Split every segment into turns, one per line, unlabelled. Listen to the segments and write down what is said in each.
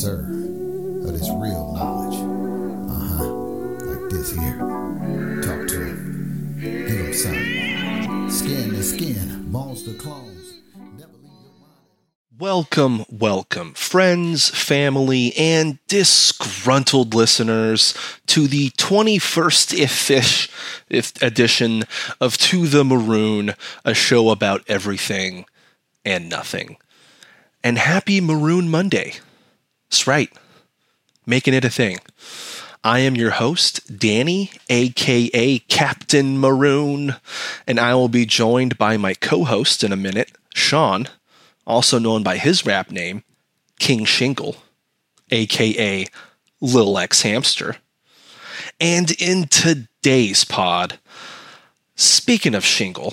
sir, of this real knowledge. Like this here. Talk to him. Give him something. Skin to skin, bones to clones. Never leave your mind.
Welcome, friends, family, and disgruntled listeners to the 21st edition of To the Maroon, a show about everything and nothing. And happy Maroon Monday. That's right. Making it a thing. I am your host, Danny, aka Captain Maroon, and I will be joined by my co-host in a minute, Sean, also known by his rap name, King Shingle, aka Lil X Hamster. And in today's pod, speaking of Shingle,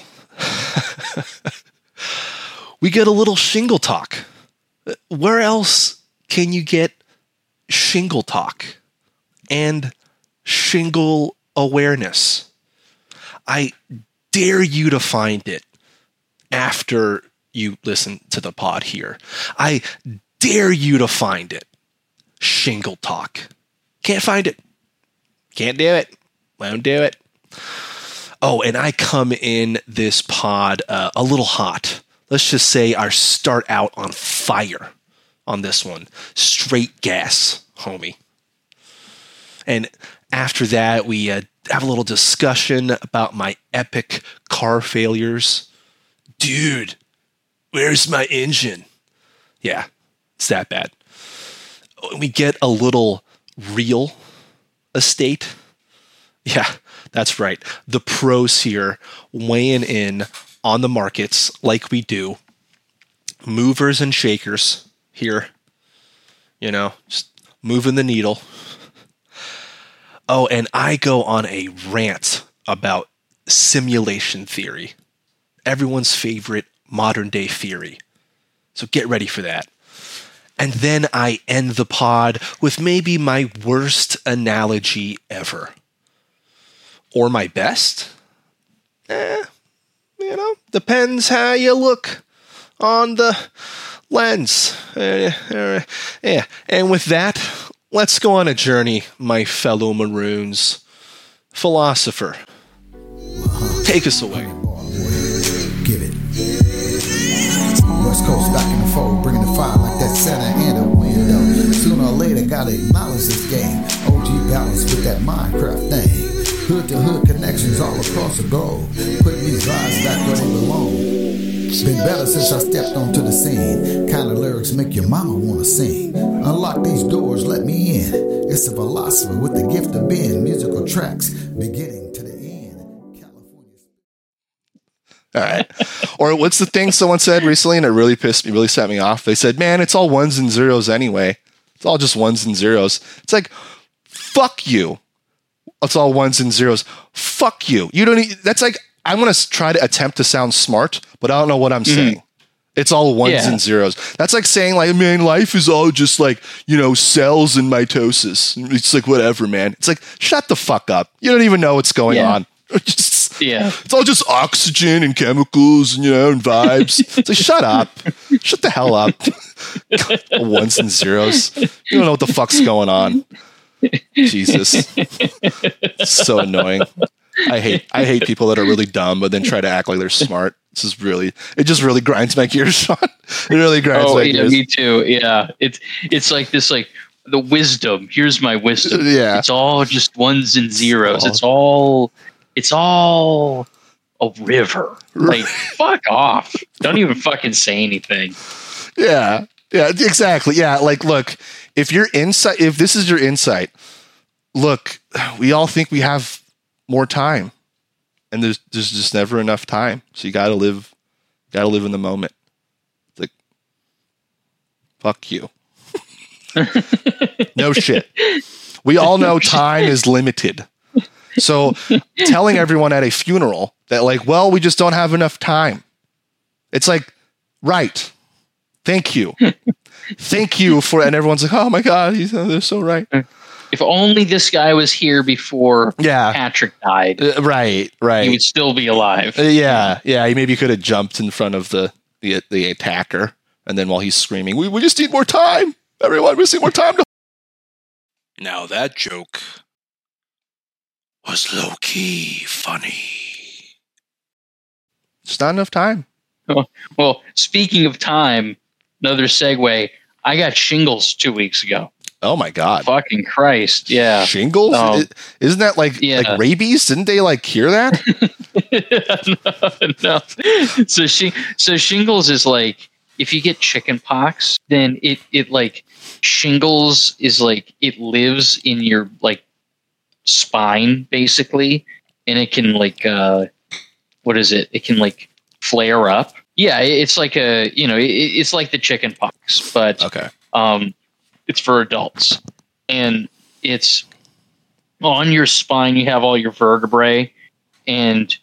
we get a little Shingle talk. Where else can you get Shingle talk and Shingle awareness? I dare you to find it after you listen to the pod here. I dare you to find it. Shingle talk. Can't find it. Can't do it. Won't do it. Oh, and I come in this pod a little hot. Let's just say I start out on fire on this one. Straight gas, homie. And after that, we have a little discussion about my epic car failures. Dude, where's my engine? Yeah, it's that bad. We get a little real estate. Yeah, that's right. The pros here weighing in on the markets like we do. Movers and shakers here. You know, just moving the needle. Oh, and I go on a rant about simulation theory. Everyone's favorite modern day theory. So get ready for that. And then I end the pod with maybe my worst analogy ever. Or my best? Depends how you look on the lens. Yeah. And with that, let's go on a journey, my fellow Maroons. Philosopher, take us away.
Give it. West Coast back in the fold, bringing the fire like that Santa and a window. Sooner or later, gotta acknowledge this game. OG balance with that Minecraft thing. Hood to hood connections all across the globe. Putting these vibes back where they belong. Been better since I stepped onto the scene. Kind of lyrics make your mama wanna sing. Unlock these doors, let me in. It's a philosopher with the gift of being musical tracks, beginning to the end. California.
All right. Or what's the thing someone said recently, and it really set me off? They said, man, it's all ones and zeros anyway. It's all just ones and zeros. It's like, fuck you. It's all ones and zeros. Fuck you. You don't need, that's like, I'm going to try to attempt to sound smart, but I don't know what I'm saying. It's all ones and zeros. That's like saying like, man, life is all just like, cells and mitosis. It's like, whatever, man. It's like, shut the fuck up. You don't even know what's going on. It's all just oxygen and chemicals and, and vibes. It's like, shut up. Shut the hell up. Ones and zeros. You don't know what the fuck's going on. Jesus. So annoying. I hate people that are really dumb but then try to act like they're smart. It just really grinds my gears, Sean. It really grinds my gears.
Me too. Yeah. It's like this, like the wisdom. Here's my wisdom.
Yeah.
It's all just ones and zeros. It's all a river. Like, fuck off. Don't even fucking say anything.
Yeah. Yeah, exactly. Yeah. Like, look, if this is your insight, look, we all think we have more time, and there's just never enough time. So you got to live in the moment. It's like, fuck you. No shit. We all know time is limited. So telling everyone at a funeral that like, well, we just don't have enough time. It's like, right. Thank you. Thank you for, and everyone's like, oh my God, they're so right.
If only this guy was here before Patrick died.
Right.
He would still be alive.
Yeah. He maybe could have jumped in front of the attacker, and then while he's screaming, we just need more time. Everyone, we see more time to. Now that joke was low key funny. It's not enough time.
Well, speaking of time, another segue. I got shingles 2 weeks ago.
Oh my God!
Fucking Christ! Yeah,
shingles. Isn't that like rabies? Didn't they like cure that?
No. So shingles is like if you get chicken pox, then it like shingles is like it lives in your like spine basically, and it can like what is it? It can like flare up. Yeah, it's like it's like the chicken pox, but
okay.
It's for adults, and it's on your spine. You have all your vertebrae, and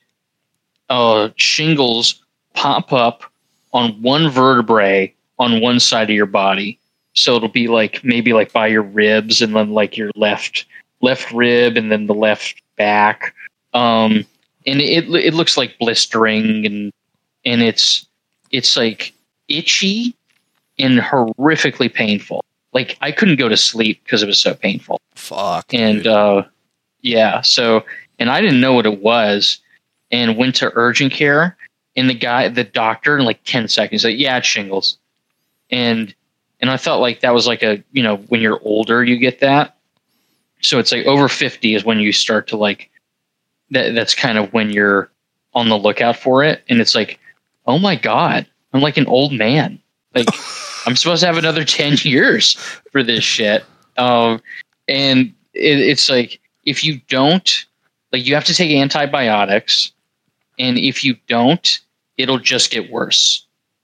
shingles pop up on one vertebrae on one side of your body. So it'll be like maybe like by your ribs, and then like your left rib, and then the left back. And it looks like blistering, and it's like itchy and horrifically painful. Like I couldn't go to sleep because it was so painful.
Fuck.
And yeah, so and I didn't know what it was, and went to urgent care, and the doctor in like 10 seconds like, yeah, it's shingles. And I thought like that was like a, when you're older you get that. So it's like over 50 is when you start to like that's kind of when you're on the lookout for it. And it's like, oh my God, I'm like an old man. Like I'm supposed to have another 10 years for this shit. And it's like, if you don't, like you have to take antibiotics, and if you don't, it'll just get worse.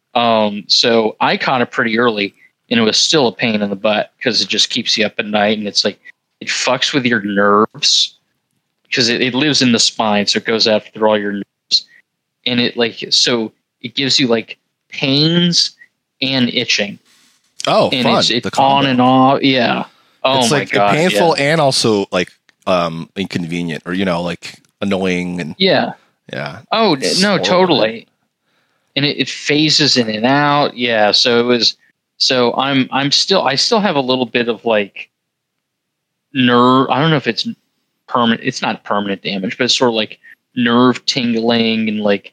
So I caught it pretty early, and it was still a pain in the butt because it just keeps you up at night. And it's like, it fucks with your nerves because it lives in the spine. So it goes out through all your nerves, and so it gives you like pains and itching.
Oh,
and
fun.
It's on and off. Yeah. Oh
it's
my
like
God.
Painful and also like inconvenient, or like annoying and
yeah. Oh no, totally. And it phases in and out. Yeah. So it was. So I still have a little bit of like nerve. I don't know if it's permanent. It's not permanent damage, but it's sort of like nerve tingling, and like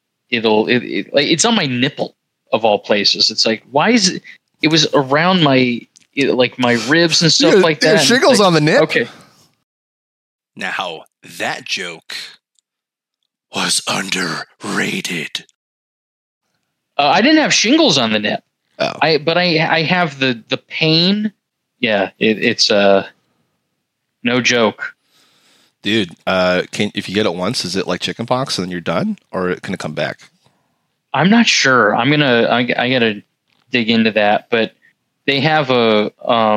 it's on my nipple of all places. It's like, why is it? It was around my ribs and stuff like that.
Shingles
like,
on the nip.
Okay.
Now that joke was underrated.
I didn't have shingles on the nip.
Oh.
But I have the pain. Yeah, it's no joke.
Dude, if you get it once, is it like chickenpox and then you're done, or can it come back?
I'm not sure. I gotta dig into that, but they have a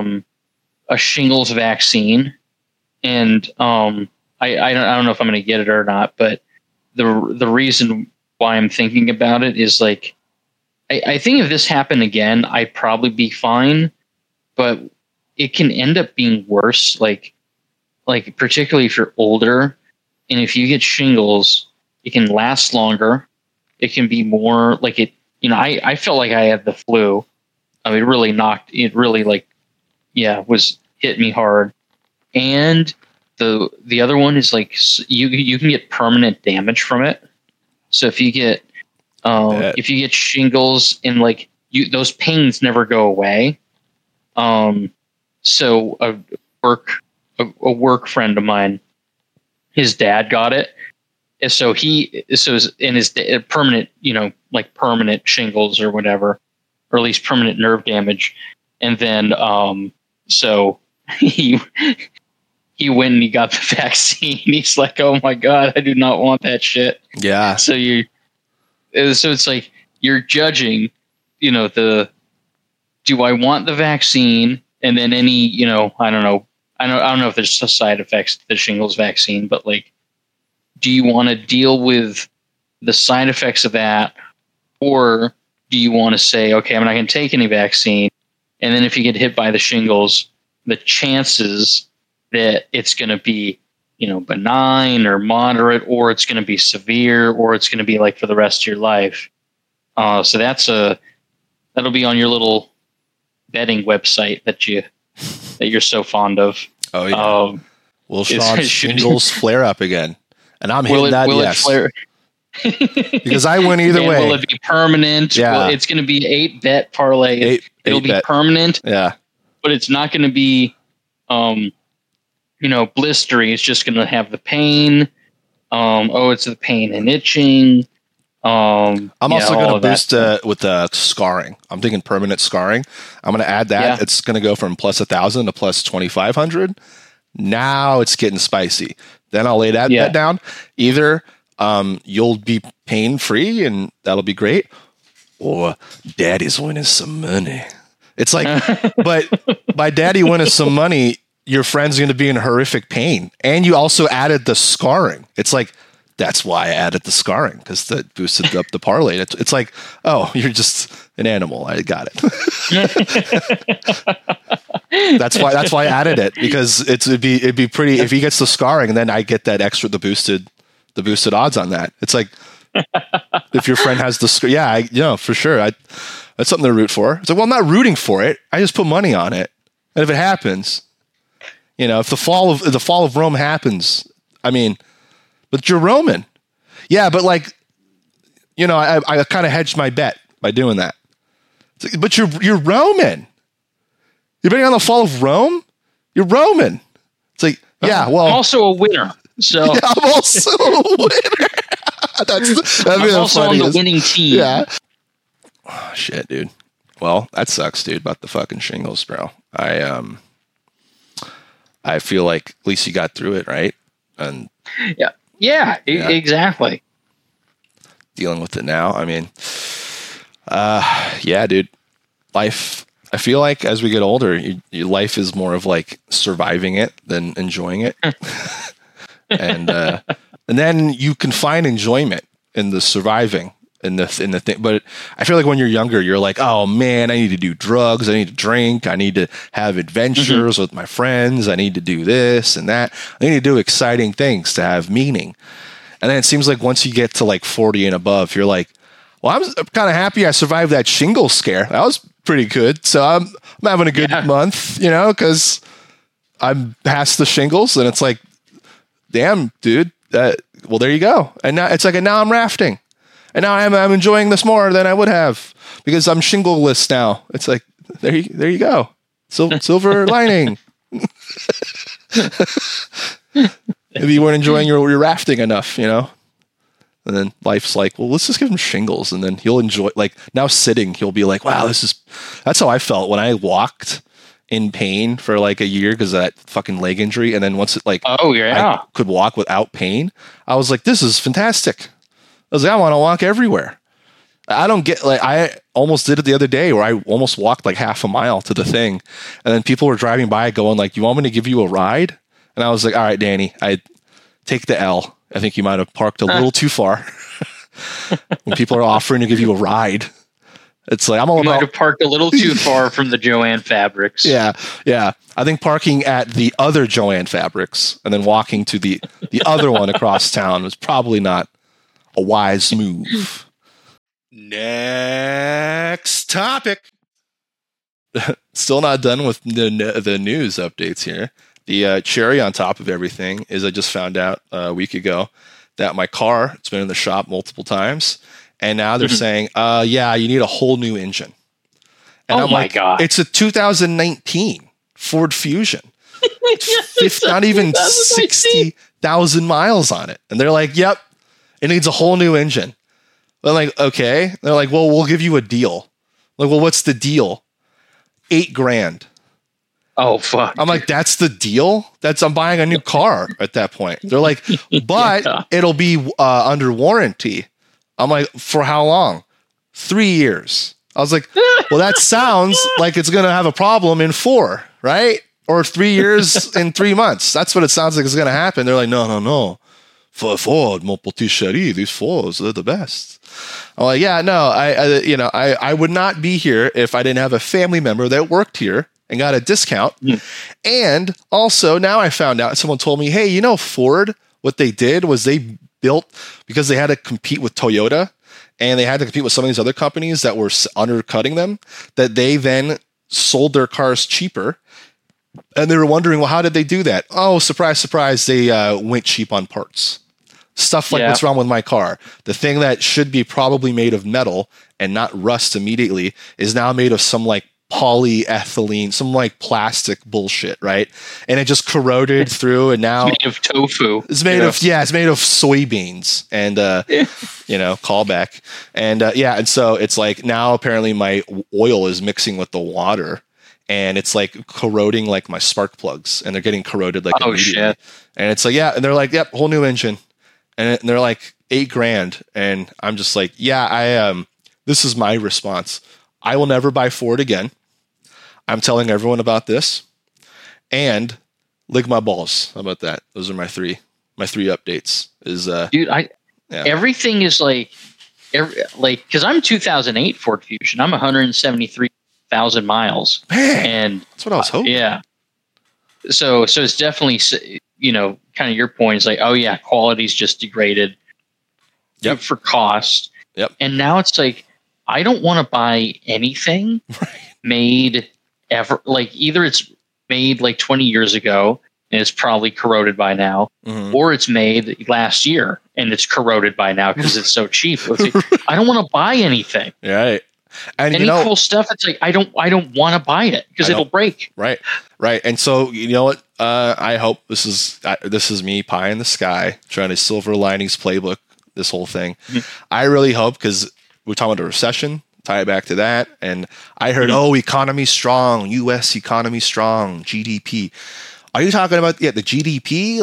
shingles vaccine, and I don't know if I'm gonna get it or not, but the reason why I'm thinking about it is like, I think if this happened again, I'd probably be fine, but it can end up being worse. Like particularly if you're older, and if you get shingles, it can last longer. It can be more like it. I felt like I had the flu. I mean, it really was hit me hard. And the other one is like you can get permanent damage from it. So if you get shingles and like those pains never go away. So a work friend of mine, his dad got it. And so in his permanent, like permanent shingles or whatever, or at least permanent nerve damage. And then, so he went and he got the vaccine. He's like, oh my God, I do not want that shit.
Yeah.
So it's like, you're judging, do I want the vaccine? And then any, I don't know if there's side effects to the shingles vaccine, but like, do you want to deal with the side effects of that? Or do you want to say, okay, I'm not going to take any vaccine. And then if you get hit by the shingles, the chances that it's going to be, benign or moderate, or it's going to be severe, or it's going to be like for the rest of your life. So that'll be on your little betting website that you're so fond of.
Oh yeah. Will Sean's shingles flare up again? And I'm hitting that yes. Because I win either way.
Will it be permanent?
Yeah.
Well, it's going to be 8-bet parlay. It'll be permanent.
Yeah.
But it's not going to be, blistery. It's just going to have the pain. It's the pain and itching.
I'm also going to boost with scarring. I'm thinking permanent scarring. I'm going to add that. Yeah. It's going to go from plus 1,000 to plus 2,500. Now it's getting spicy. Then I'll lay that bet down. Either you'll be pain free and that'll be great, or daddy's winning some money. It's like, but by daddy winning some money, your friend's going to be in horrific pain. And you also added the scarring. It's like, that's why I added the scarring, because that boosted up the parlay. It's like, oh, you're just an animal. I got it. That's why I added it, because it'd be pretty if he gets the scarring, and then I get that extra the boosted odds on that. It's like if your friend has the for sure. That's something to root for. It's like, well, I'm not rooting for it. I just put money on it, and if it happens, if the fall of Rome happens, I mean. But you're Roman. Yeah, but I kind of hedged my bet by doing that. But you're Roman. You're betting on the fall of Rome? You're Roman. It's like, yeah, well.
I'm also a winner. So
yeah, I'm also a winner.
I'm also on the winning team.
Yeah. Oh, shit, dude. Well, that sucks, dude, about the fucking shingles, bro. I feel like at least you got through it, right? And
Yeah, exactly.
Dealing with it now. I mean, dude. Life, I feel like as we get older, your life is more of like surviving it than enjoying it. And then you can find enjoyment in the surviving in the thing. But I feel like when you're younger, you're like, oh man, I need to do drugs. I need to drink. I need to have adventures with my friends. I need to do this and that. I need to do exciting things to have meaning. And then it seems like once you get to like 40 and above, you're like, well, I'm kind of happy I survived that shingle scare. That was pretty good. So I'm having a good month, because I'm past the shingles, and it's like, damn, dude. Well, there you go. And now it's like, and now I'm rafting. And now I'm enjoying this more than I would have because I'm shingleless now. It's like, there you go. Silver lining. Maybe you weren't enjoying your rafting enough, And then life's like, well, let's just give him shingles. And then he'll enjoy, like now sitting, he'll be like, wow, that's how I felt when I walked in pain for like a year because of that fucking leg injury. And then once it I could walk without pain, I was like, this is fantastic. I was like, I want to walk everywhere. I don't get I almost did it the other day where I almost walked like half a mile to the thing. And then people were driving by going like, you want me to give you a ride? And I was like, all right, Danny, I take the L. I think you might have parked a little too far. When people are offering to give you a ride, it's like, I'm all about.
Might have parked a little too far from the Joann Fabrics.
Yeah. I think parking at the other Joann Fabrics and then walking to the other one across town was probably not a wise move. Next topic. Still not done with the news updates here. The cherry on top of everything is I just found out a week ago that my car, it's been in the shop multiple times, and now they're saying, you need a whole new engine. And I'm like, God. It's a 2019 Ford Fusion. Not even 60,000 miles on it. And they're like, yep, it needs a whole new engine. I'm like, okay. They're like, well, we'll give you a deal. I'm like, well, what's the deal? $8,000.
Oh, fuck.
I'm like, that's the deal? I'm buying a new car at that point. They're like, but it'll be under warranty. I'm like, for how long? 3 years. I was like, well, that sounds like it's going to have a problem in 4, right? Or 3 years in 3 months. That's what it sounds like is going to happen. They're like, no. Ford, mon petit chéri, these Fords, they're the best. I'm like, yeah, no, I would not be here if I didn't have a family member that worked here and got a discount. And also now I found out, someone told me, hey, Ford, what they did was they built, because they had to compete with Toyota and they had to compete with some of these other companies that were undercutting them, that they then sold their cars cheaper. And they were wondering, well, how did they do that? Oh, surprise, surprise. They went cheap on parts. Stuff like, what's wrong with my car? The thing that should be probably made of metal and not rust immediately is now made of some like polyethylene, some like plastic bullshit, right? And it just corroded through, and now
it's made of tofu.
It's made of it's made of soybeans, and callback, and and so it's like now apparently my oil is mixing with the water, and it's like corroding like my spark plugs, and they're getting corroded like immediately. Shit. And it's like and they're like, yep, whole new engine, and they're like $8,000, and I'm just like, this is my response. I will never buy Ford again. I'm telling everyone about this, and lick my balls. How about that? Those are my three updates.
Dude, everything is like because I'm 2008 Ford Fusion. I'm 173,000 miles,
man,
and
that's what I was hoping.
Yeah. So it's definitely kind of your point. It's like, oh yeah, quality's just degraded.
Yep.
For cost.
Yep.
And now it's like, I don't want to buy anything made ever. Like either it's made like 20 years ago and it's probably corroded by now, or it's made last year and it's corroded by now because it's so cheap. It's like, I don't want to buy anything.
Right. And
any cool stuff. It's like I don't want to buy it because it'll break.
Right. And so you know what? I hope this is me pie in the sky trying to silver linings playbook this whole thing. I really hope, because we're talking about a recession, tie it back to that. And I heard, economy strong, U.S. economy strong, GDP. Are you talking about the GDP?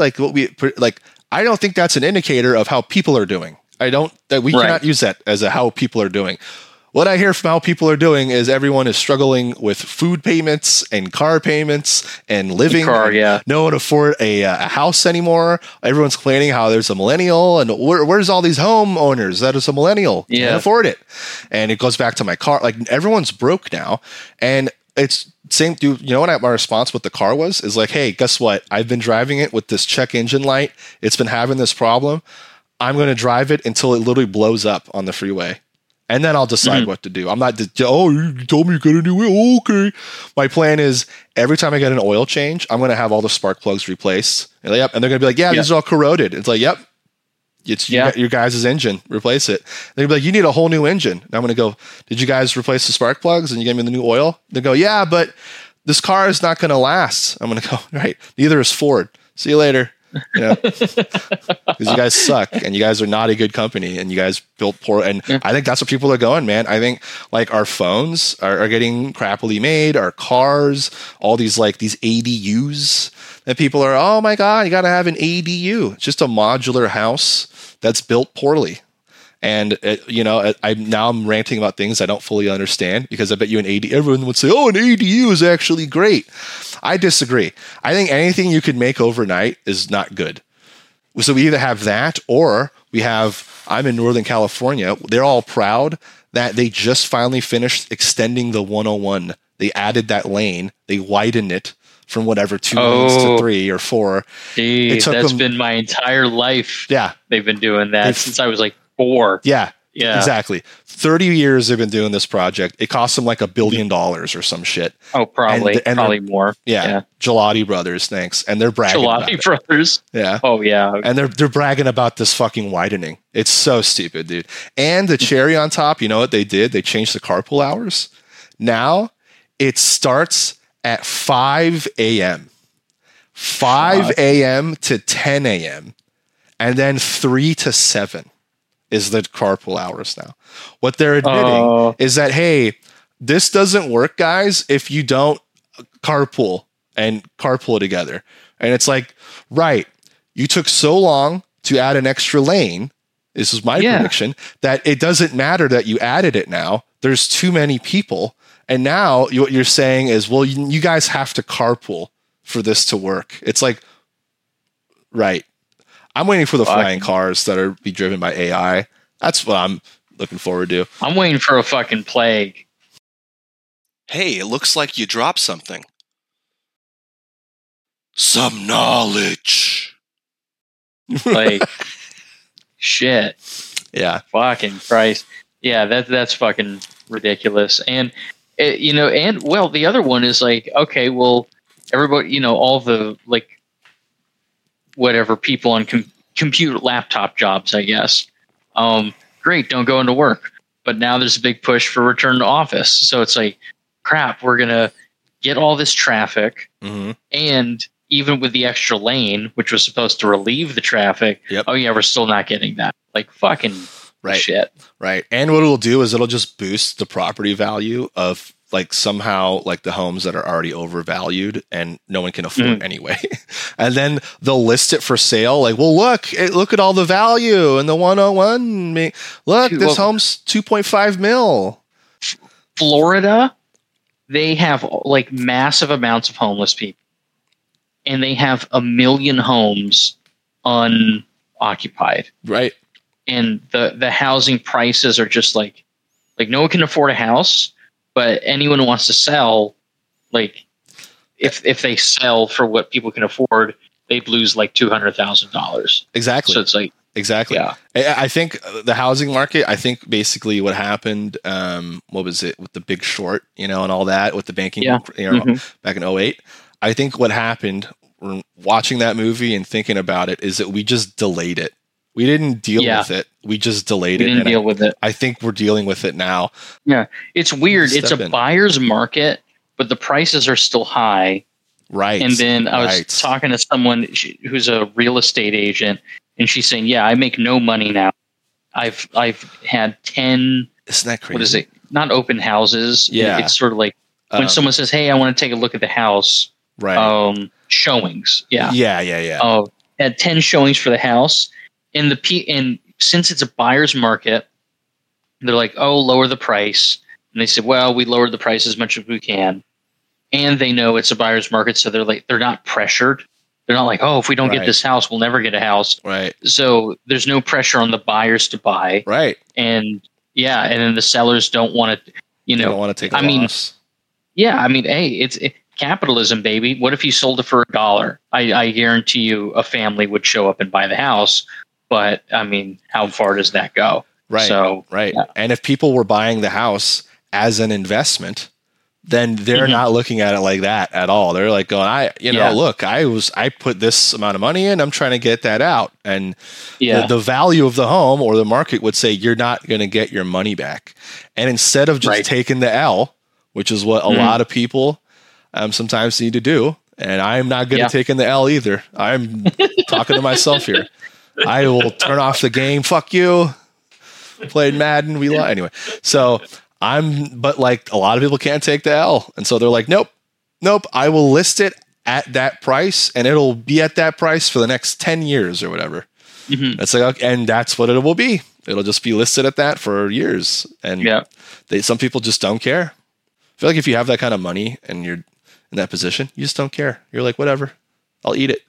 I don't think that's an indicator of how people are doing. We cannot use that as how people are doing. What I hear from how people are doing is everyone is struggling with food payments and car payments and living. No one afford a house anymore. Everyone's complaining how there's a millennial, and where's all these homeowners that is a millennial? Can't afford it. And it goes back to my car. Like everyone's broke now, and it's same. Dude, you know what my response with the car was? Is like, hey, guess what? I've been driving it with this check engine light. It's been having this problem. I'm going to drive it until it literally blows up on the freeway. And then I'll decide what to do. I'm not, you told me to get a new oil. Okay. My plan is every time I get an oil change, I'm going to have all the spark plugs replaced. And they're going to be like, these are all corroded. It's like, yep, it's your guys' engine. Replace it. They're going to be like, you need a whole new engine. And I'm going to go, did you guys replace the spark plugs and you gave me the new oil? They go, yeah, but this car is not going to last. I'm going to go, right. Neither is Ford. See you later. Because you guys suck and you guys are not a good company and you guys built poor. And I think that's what people are going, man. I think like our phones are getting crappily made, our cars, all these these ADUs that people are, oh my God, you got to have an ADU. It's just a modular house that's built poorly. And I'm ranting about things I don't fully understand, because I bet you everyone would say, oh, an ADU is actually great. I disagree. I think anything you could make overnight is not good. So we either have that, or I'm in Northern California. They're all proud that they just finally finished extending the 101. They added that lane. They widened it from whatever 2 lanes to 3 or 4.
That's been my entire life.
Yeah.
They've been doing that since I was like 4.
Yeah, exactly. 30 years they've been doing this project. It cost them like $1 billion or some shit.
Oh, probably. And probably more.
Yeah. Gelati Brothers, thanks. And they're bragging about it.
Brothers.
Yeah.
Oh, yeah.
And they're bragging about this fucking widening. It's so stupid, dude. And the cherry on top, you know what they did? They changed the carpool hours. Now it starts at 5 a.m. 5 a.m. to 10 a.m. And then 3 to 7. Is the carpool hours now. What they're admitting is that, hey, this doesn't work, guys, if you don't carpool together. And it's like, right, you took so long to add an extra lane, this is my prediction, that it doesn't matter that you added it now. There's too many people. And now what you're saying is, well, you guys have to carpool for this to work. It's like, right. I'm waiting for the flying cars that are be driven by AI. That's what I'm looking forward to.
I'm waiting for a fucking plague.
Hey, it looks like you dropped something. Some knowledge.
Like, shit.
Yeah.
Fucking Christ. Yeah, that's fucking ridiculous. And And well, the other one is like, okay, well, everybody, all the like whatever people on computer laptop jobs, I guess. Great, don't go into work. But now there's a big push for return to office. So it's like, crap, we're going to get all this traffic.
Mm-hmm.
And even with the extra lane, which was supposed to relieve the traffic,
Yep.
oh yeah, we're still not getting that. Like fucking
Right.
shit.
Right. And what it'll do is it'll just boost the property value of like somehow like the homes that are already overvalued and no one can afford anyway. And then they'll list it for sale. Like, well, look at all the value in the 101. Look, this home's 2.5 mil.
Florida, they have like massive amounts of homeless people, and they have 1 million homes unoccupied.
Right.
And the housing prices are just like no one can afford a house, but anyone who wants to sell, like if they sell for what people can afford, they'd lose like $200,000.
Exactly.
So it's like,
exactly.
yeah.
I think the housing market, I think basically what happened, what was it with the Big Short, and all that with the banking, back in 2008. I think what happened watching that movie and thinking about it is that we just delayed it. We didn't deal with it. We just delayed it.
We didn't deal with it.
I think we're dealing with it now.
Yeah. It's weird. It's a buyer's market, but the prices are still high.
Right.
And then I was talking to someone who's a real estate agent, and she's saying, yeah, I make no money now. I've had 10.
Isn't that crazy?
What is it? Not open houses.
Yeah.
It's sort of like when someone says, hey, I want to take a look at the house.
Right.
Showings. Yeah.
Yeah.
Had 10 showings for the house. And since it's a buyer's market, they're like, oh, lower the price. And they said, well, we lowered the price as much as we can. And they know it's a buyer's market, so they're not pressured. They're not like, oh, if we don't get this house, we'll never get a house.
Right.
So there's no pressure on the buyers to buy.
Right.
And and then the sellers don't want to,
They don't want to take a loss.
Yeah, I mean, hey, it's capitalism, baby. What if you sold it for $1? I guarantee you a family would show up and buy the house. But I mean, how far does that go?
Right.
So,
right. Yeah. And if people were buying the house as an investment, then they're not looking at it like that at all. They're like going, look, I put this amount of money in, I'm trying to get that out. And the value of the home or the market would say, you're not going to get your money back. And instead of just taking the L, which is what a lot of people sometimes need to do. And I'm not good at taking the L either. I'm talking to myself here. I will turn off the game. Fuck you. Played Madden. We lost. Anyway, so but like a lot of people can't take the L. And so they're like, nope. I will list it at that price and it'll be at that price for the next 10 years or whatever. Mm-hmm. It's like, okay, and that's what it will be. It'll just be listed at that for years. And some people just don't care. I feel like if you have that kind of money and you're in that position, you just don't care. You're like, whatever, I'll eat it.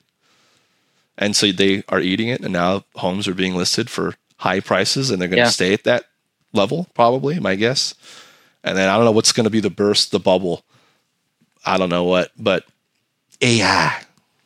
And so they are eating it, and now homes are being listed for high prices, and they're going to stay at that level, probably, my guess. And then I don't know what's going to be the burst, the bubble. I don't know what, but AI.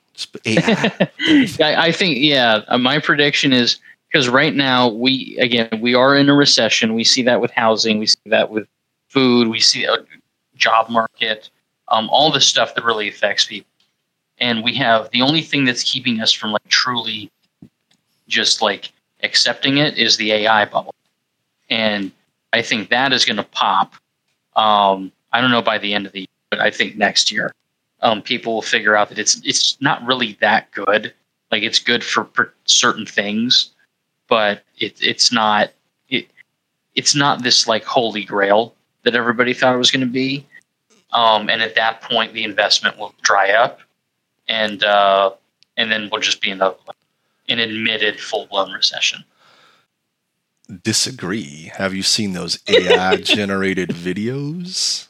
I think, my prediction is, because right now we are in a recession. We see that with housing. We see that with food. We see a job market, all the stuff that really affects people. And we have the only thing that's keeping us from like truly just like accepting it is the AI bubble. And I think that is going to pop. I don't know by the end of the year, but I think next year people will figure out that it's not really that good. Like it's good for certain things, but it's not this like holy grail that everybody thought it was going to be. And at that point, the investment will dry up. And then we'll just be in an admitted full-blown recession.
Disagree. Have you seen those AI-generated videos?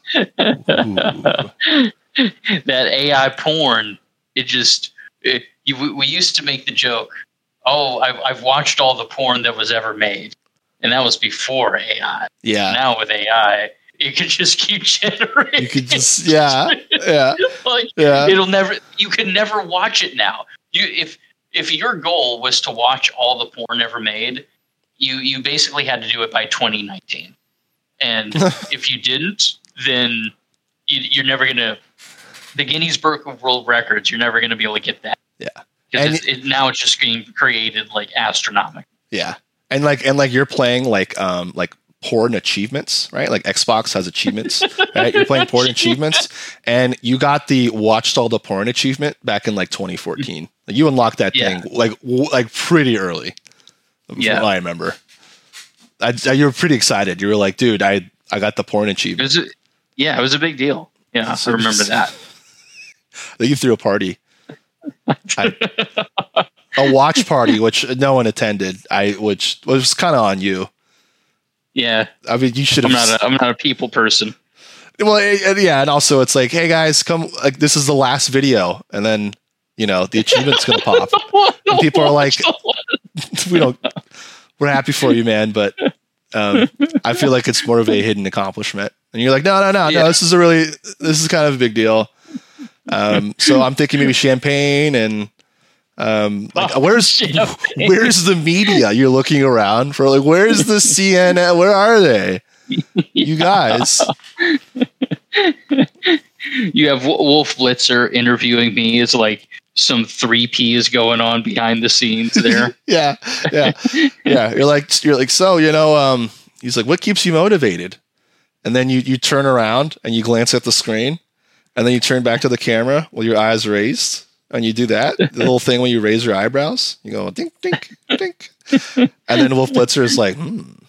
That AI porn, we used to make the joke, oh, I've watched all the porn that was ever made. And that was before AI.
Yeah.
Now with AI, you can just keep generating.
You could just,
it'll never. You can never watch it now. If your goal was to watch all the porn ever made, you basically had to do it by 2019. And if you didn't, then you're never gonna. The Guinness Book of World Records, you're never gonna be able to get that.
Yeah.
Because now it's just being created like astronomical.
Yeah. And like you're playing like porn achievements, right? Like Xbox has achievements, right? You're playing porn achievements, and you got the watched all the porn achievement back in like 2014. Like, you unlocked that thing like pretty early.
Yeah,
from what I remember. You were pretty excited. You were like, dude, I got the porn achievement.
It was a big deal. Yeah, I remember that.
That you threw a party. A watch party, which no one attended. Which was kind of on you.
Yeah,
I mean, you should have.
I'm not a people person.
Well, and also it's like, hey guys, come! Like, this is the last video, and then the achievement's gonna pop. And people are like, we're happy for you, man, but I feel like it's more of a hidden accomplishment. And you're like, no, this is kind of a big deal. So I'm thinking maybe champagne and where's the media? You're looking around for like, where's the CNN? Where are they? You guys.
You have Wolf Blitzer interviewing me as like some 3P is going on behind the scenes there.
Yeah. You're like, so, he's like, what keeps you motivated? And then you turn around and you glance at the screen, and then you turn back to the camera with your eyes raised, and you do that, the little thing when you raise your eyebrows. You go, dink, dink, dink. And then Wolf Blitzer is like,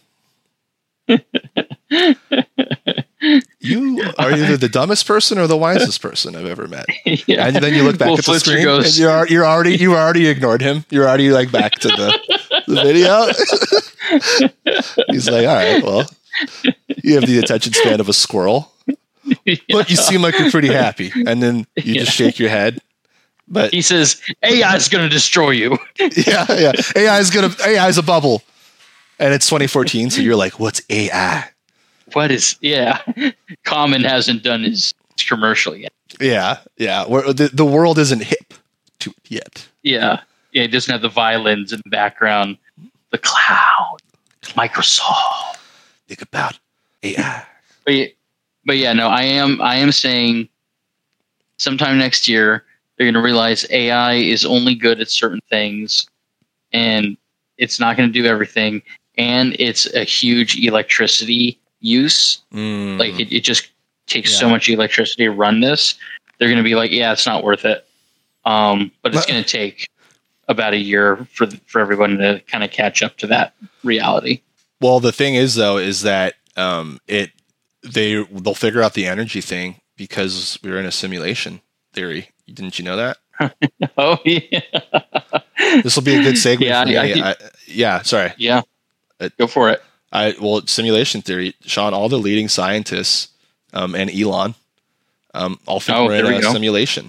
You are either the dumbest person or the wisest person I've ever met. Yeah. And then you look back at the screen, and you already ignored him. You're already like back to the video. He's like, all right, well, you have the attention span of a squirrel, but you seem like you're pretty happy. And then you just shake your head. But
he says, AI is going to destroy you.
Yeah. AI is a bubble. And it's 2014, so you're like, what's AI?
Common hasn't done his commercial yet.
Yeah. The world isn't hip to it yet.
Yeah. It doesn't have the violins in the background. The cloud. Microsoft.
Think about AI.
But I am saying sometime next year, they're going to realize AI is only good at certain things, and it's not going to do everything. And it's a huge electricity use. Like it just takes so much electricity to run this. They're going to be like, it's not worth it. But it's going to take about a year for everyone to kind of catch up to that reality.
Well, the thing is though, is that they'll figure out the energy thing because we're in a simulation theory. Didn't you know that?
Oh yeah.
This will be a good segue. Sorry.
Yeah. Go for it.
Simulation theory, Sean, all the leading scientists and Elon all think we're in a simulation.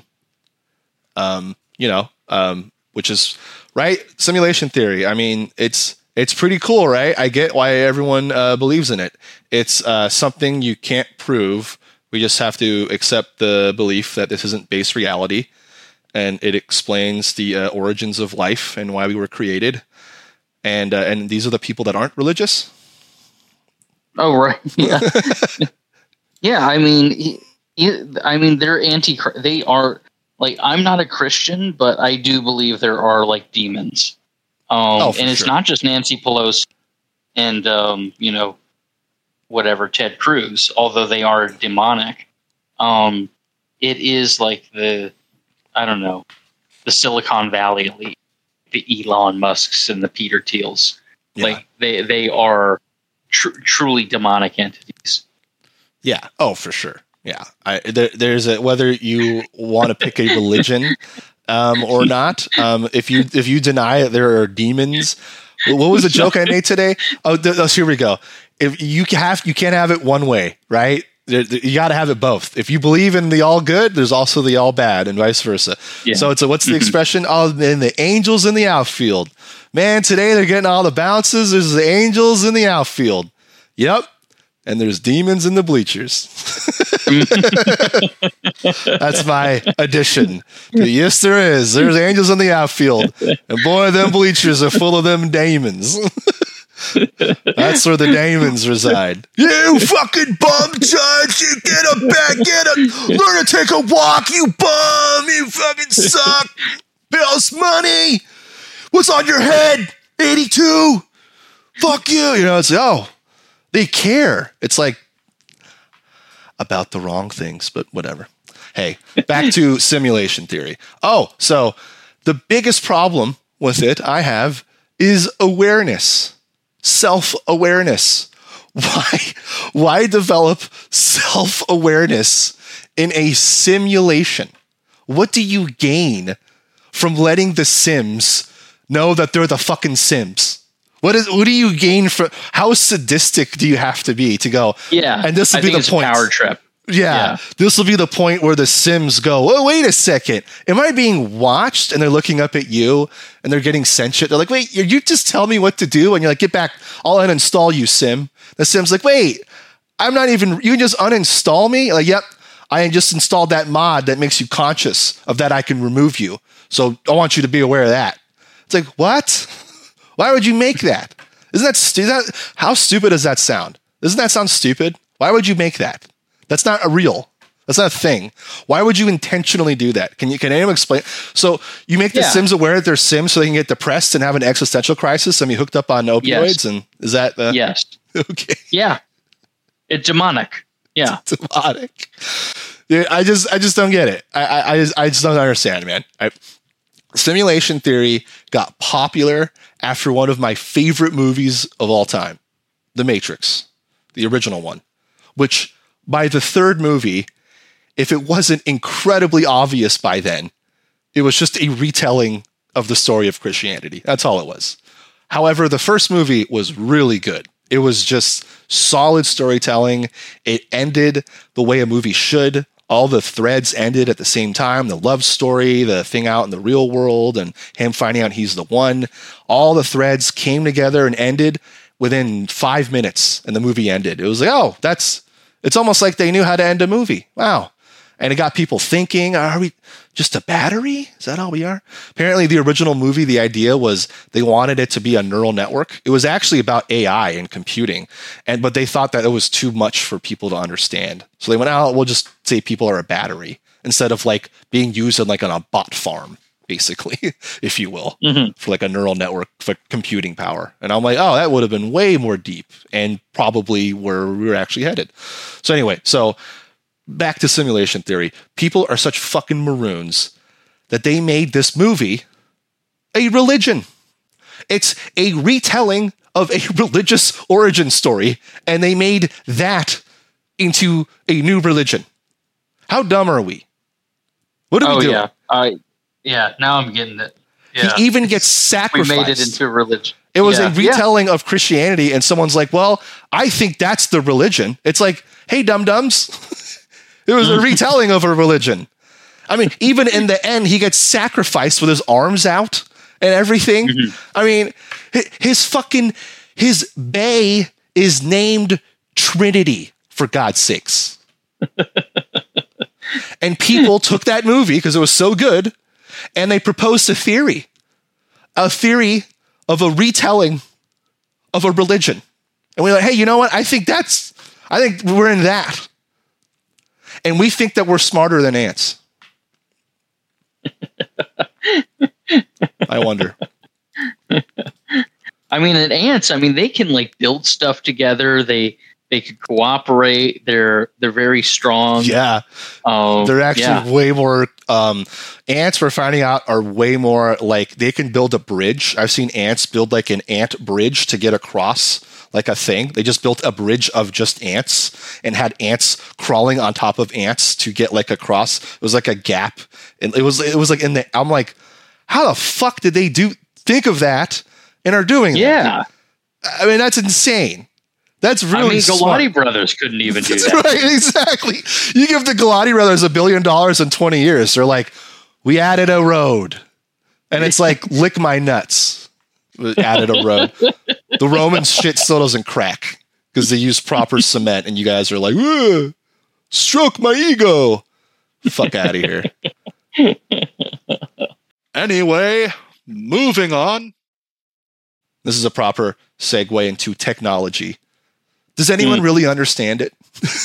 Which is right. Simulation theory. I mean, it's pretty cool, right? I get why everyone believes in it. It's something you can't prove. We just have to accept the belief that this isn't base reality, and it explains the origins of life and why we were created. And these are the people that aren't religious.
Oh, right. Yeah. Yeah. I mean, they're they are like, I'm not a Christian, but I do believe there are like demons. And it's not just Nancy Pelosi and, whatever, Ted Cruz, although they are demonic. It is like the Silicon Valley elite. The Elon Musks and the Peter Thiels, like they are truly demonic entities.
Yeah. Oh, for sure. Yeah. There's whether you want to pick a religion or not. If you deny that there are demons, what was the joke I made today? Oh, here we go. If you can't have it one way, right? You got to have it both. If you believe in the all good, there's also the all bad, and vice versa. Yeah. So what's the expression? Oh, and the angels in the outfield. Man, today they're getting all the bounces. There's the angels in the outfield. Yep. And there's demons in the bleachers. That's my addition. Yes, there is. There's angels in the outfield. And boy, them bleachers are full of them demons. All That's where the demons reside. You fucking bum judge! You get up back, learn to take a walk, you bum! You fucking suck! Bill's money! What's on your head? 82! Fuck you! You know, it's like, oh, they care. It's like about the wrong things, but whatever. Hey, back to simulation theory. Oh, so the biggest problem with it I have is awareness, self-awareness. Why develop self-awareness in a simulation? What do you gain from letting the Sims know that they're the fucking Sims? What do you gain from? How sadistic do you have to be to go?
Yeah,
and this will be the point.
Power trip.
Yeah, this will be the point where the Sims go, oh, wait a second. Am I being watched? And they're looking up at you and they're getting sentient. They're like, wait, you just tell me what to do? And you're like, get back. I'll uninstall you, Sim. The Sim's like, wait, I'm not even, you can just uninstall me? Like, yep, I just installed that mod that makes you conscious of that I can remove you. So I want you to be aware of that. It's like, what? Why would you make that? Isn't that stupid? How stupid does that sound? Doesn't that sound stupid? Why would you make that? That's not a real. That's not a thing. Why would you intentionally do that? Can anyone explain? So you make the Sims aware that they're Sims so they can get depressed and have an existential crisis and be hooked up on opioids? Yes. And is that
yes?
Okay.
Yeah. It's demonic. Yeah.
It's demonic. Dude, I just don't get it. I just don't understand, man. Simulation theory got popular after one of my favorite movies of all time, The Matrix, the original one, which by the third movie, if it wasn't incredibly obvious by then, it was just a retelling of the story of Christianity. That's all it was. However, the first movie was really good. It was just solid storytelling. It ended the way a movie should. All the threads ended at the same time. The love story, the thing out in the real world, and him finding out he's the one. All the threads came together and ended within 5 minutes, and the movie ended. It was like, oh, it's almost like they knew how to end a movie. Wow. And it got people thinking, are we just a battery? Is that all we are? Apparently, the original movie, the idea was they wanted it to be a neural network. It was actually about AI and computing, but they thought that it was too much for people to understand. So they went, oh, we'll just say people are a battery instead of like being used on a bot farm, basically, if you will, for like a neural network for computing power. And I'm like, oh, that would have been way more deep and probably where we were actually headed. So anyway, back to simulation theory. People are such fucking maroons that they made this movie a religion. It's a retelling of a religious origin story, and they made that into a new religion. How dumb are we? What are we doing?
Yeah, now I'm getting it. Yeah.
He even gets sacrificed.
We made it into a religion.
It was a retelling of Christianity, and someone's like, well, I think that's the religion. It's like, hey, dum-dums. It was a retelling of a religion. I mean, even in the end, he gets sacrificed with his arms out and everything. I mean, his bae is named Trinity, for God's sakes. And people took that movie because it was so good, and they proposed a theory of a retelling of a religion. And we're like, hey, you know what? I think we're in that. And we think that we're smarter than ants. I wonder.
I mean, ants, they can build stuff together. They can cooperate. They're very strong.
Yeah. They're actually way more ants, we're finding out, are way more they can build a bridge. I've seen ants build an ant bridge to get across a thing. They just built a bridge of just ants and had ants crawling on top of ants to get across. It was like a gap. And it was in the, I'm like, how the fuck did they think of that and are doing that? I mean, that's insane. That's really
Galati Brothers couldn't even do that.
Right, exactly. You give the Galati Brothers $1 billion in 20 years. They're like, we added a road. And it's like, lick my nuts. Added a road. The Romans shit still doesn't crack because they use proper cement, and you guys are like, stroke my ego. Fuck out of here. Anyway, moving on. This is a proper segue into technology. Does anyone really understand it?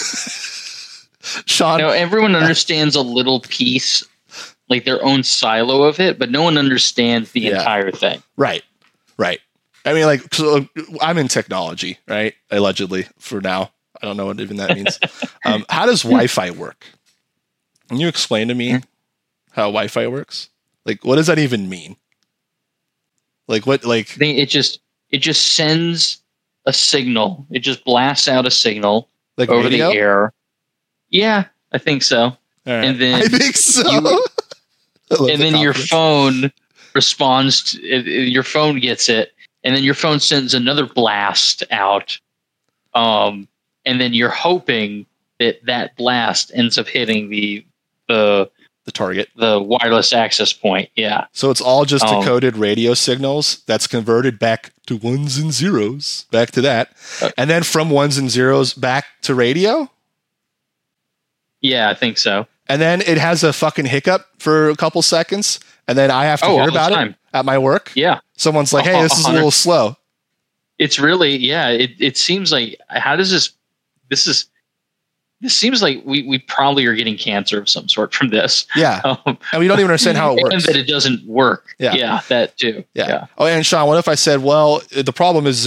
Sean?
No, everyone understands a little piece, like their own silo of it, but no one understands the entire thing.
Right. I mean, like, so I'm in technology, right? Allegedly, for now. I don't know what even that means. How does Wi-Fi work? Can you explain to me how Wi-Fi works? Like, what does that even mean? Like, what? Like,
I think it just sends a signal. It just blasts out a signal
like
over
radio?
the air. Yeah, I think so.
All right.
And then
I think so.
And then your phone responds. Your phone gets it, and then your phone sends another blast out. And then you're hoping that blast ends up hitting the
target,
the wireless access point. Yeah.
So it's all just decoded radio signals that's converted back to ones and zeros, back to that, and then from ones and zeros back to radio.
Yeah, I think so.
And then it has a fucking hiccup for a couple seconds, and then I have to hear about it at my work.
Yeah.
Someone's like, "Hey, this is a little slow."
It's really, it seems like, how does this seems like we probably are getting cancer of some sort from this.
Yeah. And we don't even understand how it works.
And that it doesn't work. Yeah, that too. Yeah.
Oh, and Sean, what if I said, well, the problem is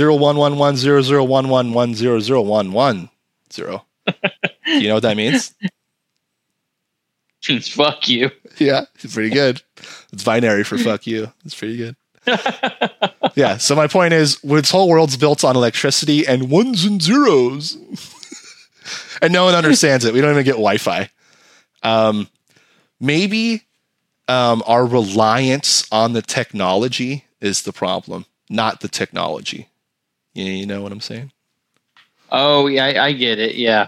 011100111001110? You know what that means?
Means fuck you.
Yeah, it's pretty good. It's binary for fuck you. It's pretty good. Yeah, so my point is, this whole world's built on electricity and ones and zeros. And no one understands it. We don't even get Wi-Fi. Maybe our reliance on the technology is the problem, not the technology. You know what I'm saying?
Oh, yeah, I get it. Yeah.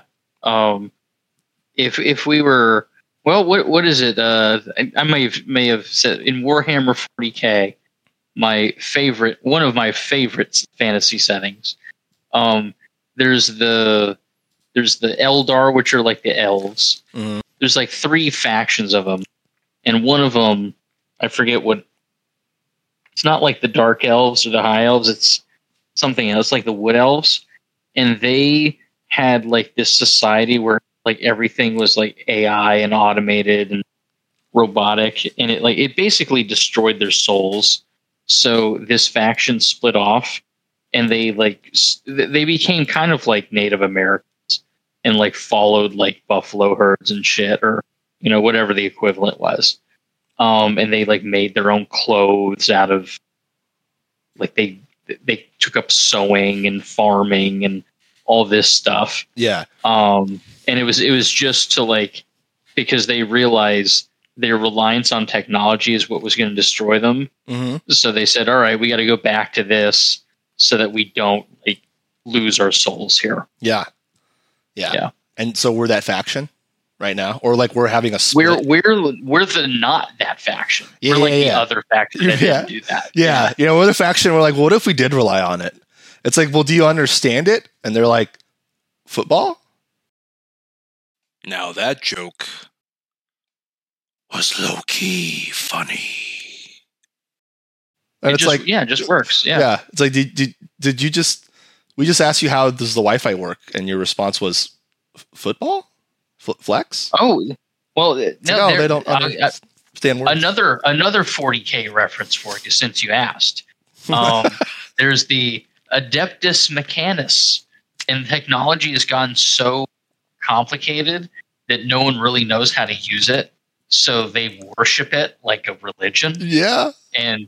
If we were, well, what is it? I may have said in Warhammer 40K, one of my favorite fantasy settings. There's the Eldar, which are like the elves. Mm-hmm. There's like 3 factions of them, and one of them, I forget what. It's not like the dark elves or the high elves. It's something else, like the wood elves, and they had like this society where like everything was like AI and automated and robotic, and it basically destroyed their souls. So this faction split off, and they became kind of like Native Americans and like followed like buffalo herds and shit, or whatever the equivalent was. And they like made their own clothes out of like they took up sewing and farming and all this stuff.
Yeah.
And it was just to like, because they realized their reliance on technology is what was going to destroy them. Mm-hmm. So they said, all right, we got to go back to this so that we don't like lose our souls here.
Yeah. And so we're that faction right now, or like we're having a split.
We're the not that faction. We're like the other faction that didn't do that.
Yeah. We're the faction. We're like, well, what if we did rely on it? It's like, well, do you understand it? And they're like, football?
Now that joke was low-key funny.
And it's like,
it just works. Yeah.
It's like, did you just, we just asked you how does the Wi-Fi work? And your response was football? Flex?
Oh, well, no,
they don't understand words.
Another 40K reference for you, since you asked. There's the Adeptus Mechanis, and technology has gotten so complicated that no one really knows how to use it. So they worship it like a religion.
Yeah.
And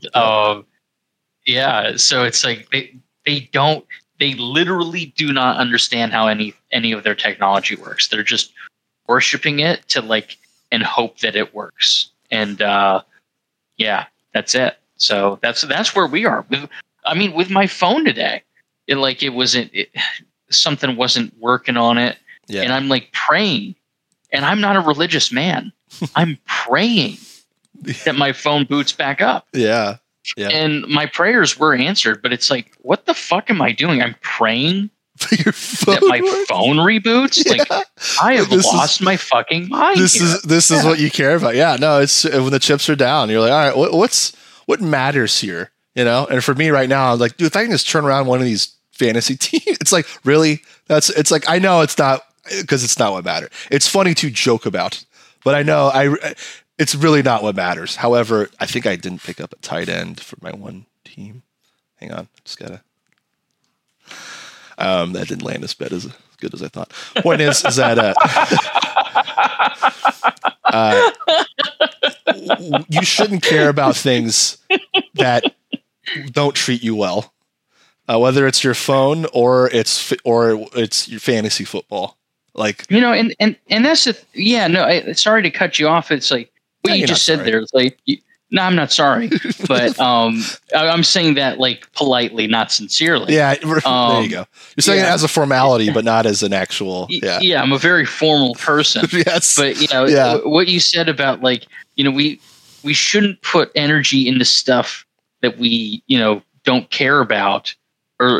so it's like they literally do not understand how any of their technology works. They're just worshiping it to like and hope that it works. And that's it. So that's where we are. With my phone today, something wasn't working on it. Yeah. And I'm like praying, and I'm not a religious man. I'm praying that my phone boots back up.
Yeah.
And my prayers were answered, but it's like, what the fuck am I doing? I'm praying that my phone reboots. Yeah. Like, I have lost my fucking mind.
This is what you care about. Yeah, no, it's when the chips are down. You're like, all right, what matters here? you know. And for me right now, I'm like, dude, if I can just turn around one of these fantasy teams, it's like, really? It's like, I know it's not, because it's not what matters. It's funny to joke about, but I know it's really not what matters. However, I think I didn't pick up a tight end for my one team. Hang on, just gotta. That didn't land as good as I thought. Point is that you shouldn't care about things that don't treat you well, whether it's your phone or it's your fantasy football. Like,
you know, and that's sorry to cut you off. It's like what you just said there. It's like, no, I'm not sorry, but I'm saying that like politely, not sincerely.
Yeah, there you go. You're saying it as a formality, but not as an actual. Yeah,
yeah, I'm a very formal person.
Yes,
but you know what you said about like, you know, we shouldn't put energy into stuff that we, you know, don't care about, or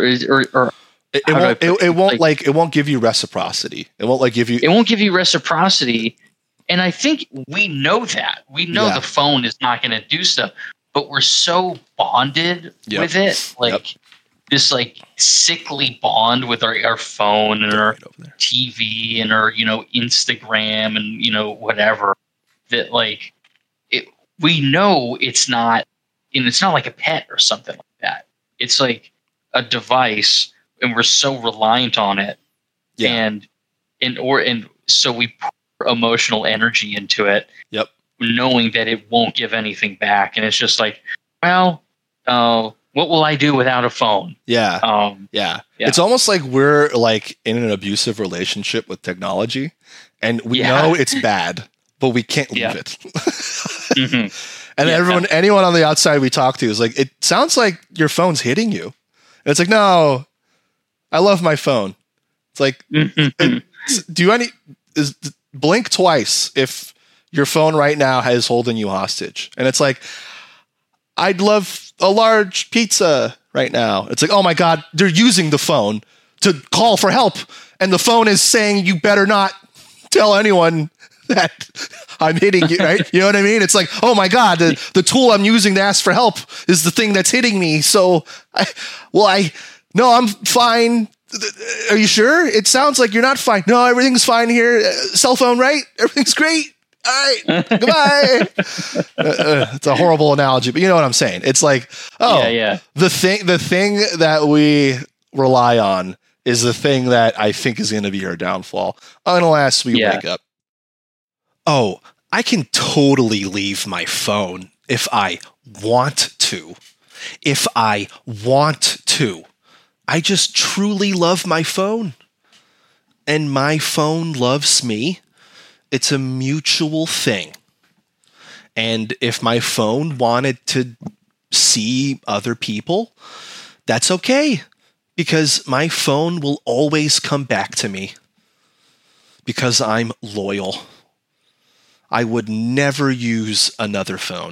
it won't give you reciprocity. It won't give you reciprocity.
And I think we know that. We know the phone is not going to do stuff, but we're so bonded with it. Like this like sickly bond with our phone and our TV and our, you know, Instagram and, you know, whatever, that like we know it's not, and it's not like a pet or something like that. It's like a device, and we're so reliant on it. Yeah. And so we put emotional energy into it. Yep. Knowing that it won't give anything back. And it's just like, well, what will I do without a phone?
Yeah. Yeah. It's almost like we're like in an abusive relationship with technology, and we know it's bad, but we can't leave it. Mm-hmm. And anyone on the outside we talk to is like, it sounds like your phone's hitting you. And it's like, no, I love my phone. It's like, blink twice if your phone right now is holding you hostage. And it's like, I'd love a large pizza right now. It's like, oh my God, they're using the phone to call for help. And the phone is saying, you better not tell anyone that I'm hitting you, right? You know what I mean? It's like, oh my God, the tool I'm using to ask for help is the thing that's hitting me. So no, I'm fine. Are you sure? It sounds like you're not fine. No, everything's fine here. Cell phone, right? Everything's great. All right. Goodbye. It's a horrible analogy, but you know what I'm saying. It's like, the thing that we rely on is the thing that I think is going to be our downfall unless we wake up. Oh, I can totally leave my phone if I want to. I just truly love my phone. And my phone loves me. It's a mutual thing. And if my phone wanted to see other people, that's okay. Because my phone will always come back to me. Because I'm loyal. I would never use another phone.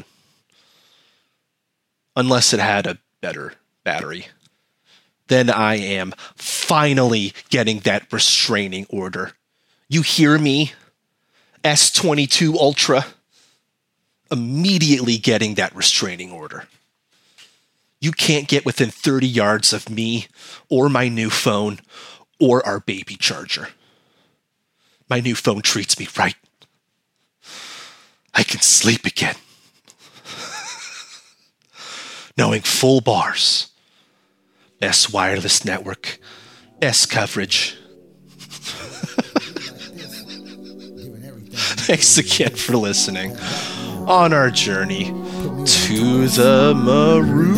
Unless it had a better battery. Then I am finally getting that restraining order. You hear me? S22 Ultra. Immediately getting that restraining order. You can't get within 30 yards of me or my new phone or our baby charger. My new phone treats me right. I can sleep again. Knowing full bars. Best wireless network. Best coverage. Thanks again for listening on our journey to the maroon.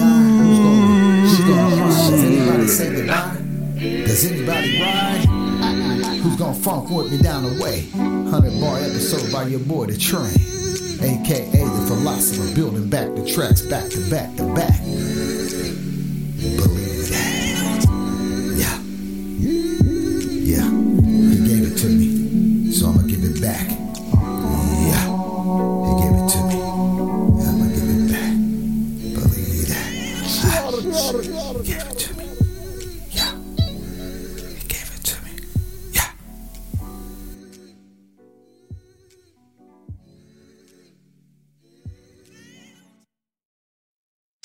Does anybody ride? Who's gonna funk with me down the way? 100-bar episode by your boy The Train, aka the philosopher, building back the tracks back to back to back. Believe that. Yeah. He gave it to me, so I'ma give it back. Yeah. He gave it to me. I'ma give it back. Believe that. He gave it to me. Yeah. He gave it to me. Yeah.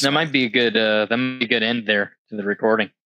That might be a good. That might be a good end there to the recording.